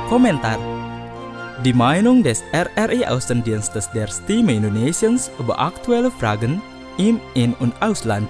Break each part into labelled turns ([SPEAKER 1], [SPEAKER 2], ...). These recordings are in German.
[SPEAKER 1] Komentar. Die Meinung des RRI Außendienstes der Stimme Indonesiens über aktuelle Fragen im In- und Ausland.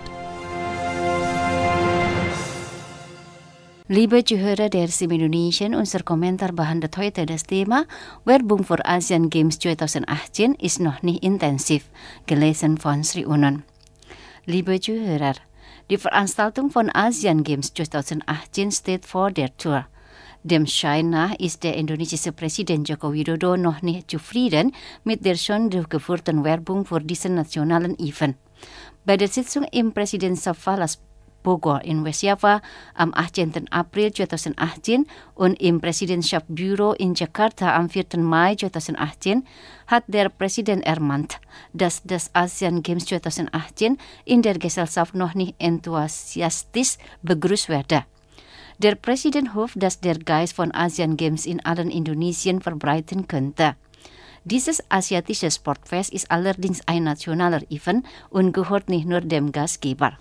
[SPEAKER 2] Liebe Zuhörer der Stimme Indonesien, unser Kommentar behandelt heute das Thema Werbung für Asian Games 2018 ist noch nicht intensiv, gelesen von Sri Unon. Liebe Zuhörer, die Veranstaltung von Asian Games 2018 steht vor der Tür. Dem Schein nach ist der indonesische Präsident Joko Widodo noch nicht zufrieden mit der schon durchgeführten Werbung für diesen nationalen Event. Bei der Sitzung im Präsidentschaftspalast Bogor in West Java am 18. April 2018 und im Präsidentschaftsbüro in Jakarta am 4. Mai 2018 hat der Präsident ermahnt, dass das Asian Games 2018 in der Gesellschaft noch nicht enthusiastisch begrüßt werde. Der Präsident hofft, dass der Geist von Asian Games in allen Indonesien verbreiten könnte. Dieses asiatische Sportfest ist allerdings ein nationaler Event und gehört nicht nur dem Gastgeber.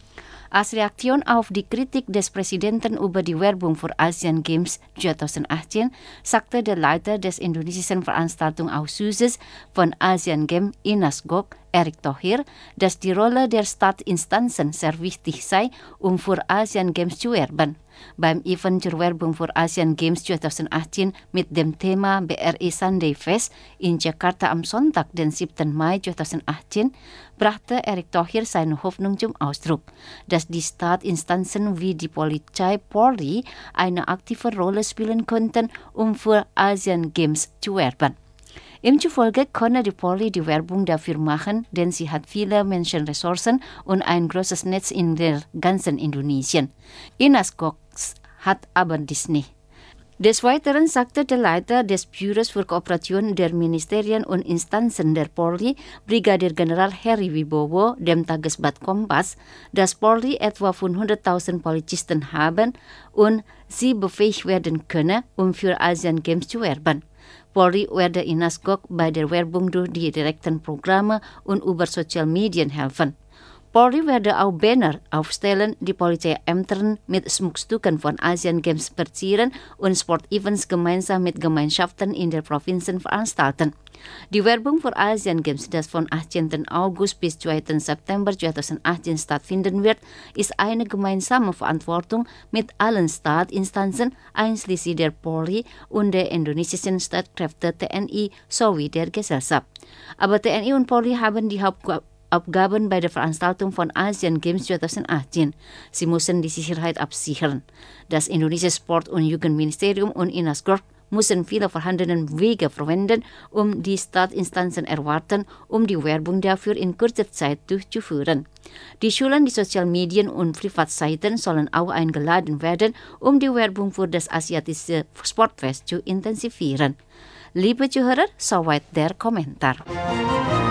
[SPEAKER 2] Als Reaktion auf die Kritik des Präsidenten über die Werbung für Asian Games 2018 sagte der Leiter des indonesischen Veranstaltungsausschusses von Asian Games Inasgok, Erick Thohir, dass die Rolle der Staatinstanzen sehr wichtig sei, um für Asian Games zu werben. Beim Event zur Werbung für Asian Games 2018 mit dem Thema BRI Sunday Fest in Jakarta am Sonntag, den 7. Mai 2018, brachte Erick Thohir seine Hoffnung zum Ausdruck, dass die Staatinstanzen wie die Polizei Polri eine aktive Rolle spielen könnten, um für Asian Games zu werben. Ihm zufolge konnte die Polri die Werbung dafür machen, denn sie hat viele Menschenressourcen und ein großes Netz in der ganzen Indonesien. Inasgok hat aber dies nicht. Des Weiteren sagte der Leiter des Büros für Kooperation der Ministerien und Instanzen der Polri, Brigadier General Heri Wibowo, dem Tagesblatt Kompas, dass Polri etwa 100.000 Polizisten haben und sie befähigt werden könne, um für Asian Games zu werben. Polri werde Inasgok bei der Werbung durch die direkten Programme und über Sozialmedien helfen. Polri werde auch Banner aufstellen, die Polizeiämtern mit Schmuckstücken von Asian Games verzieren und Sportevents gemeinsam mit Gemeinschaften in der Provinzen veranstalten. Die Werbung für Asian Games, das von 18. August bis 2. September 2018 stattfinden wird, ist eine gemeinsame Verantwortung mit allen Staatinstanzen, einschließlich der Polri und der indonesischen Streitkräfte TNI sowie der Gesellschaft. Aber TNI und Polri haben die Hauptaufgaben bei der Veranstaltung von Asian Games 2018. Sie müssen die Sicherheit absichern. Das indonesische Sport- und Jugendministerium und Inasgok müssen viele vorhandenen Wege verwenden, um die Staatinstanzen erwarten, um die Werbung dafür in kurzer Zeit durchzuführen. Die Schulen, die Sozialmedien und Privatseiten sollen auch eingeladen werden, um die Werbung für das asiatische Sportfest zu intensivieren. Liebe Zuhörer, soweit der Kommentar.